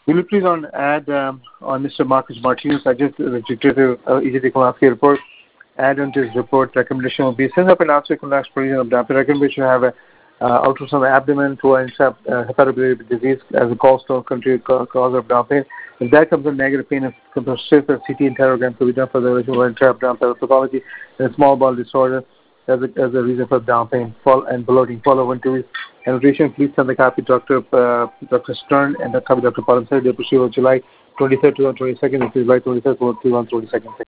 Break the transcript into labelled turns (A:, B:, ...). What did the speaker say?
A: Will you please add on Mr. Marcus Martinez? I just rejected the Kolaski report. Add on to his report recommendation will be send up an abstract from last provision of the recommendation have a ultrasound abdomen to intercept hepatobiliary disease as a gallstone cause of down pain. If that comes in negative pain, it comes to shift a CT interrogam to be done for the original intercept down pathology and a small bowel disorder as a reason for down pain and bloating. Follow 1 2 weeks. Annotation, please send the copy to Dr. Stern and the copy Dr. Paramsari. They proceed on July 23rd to 22nd. This is July 23rd to 22nd.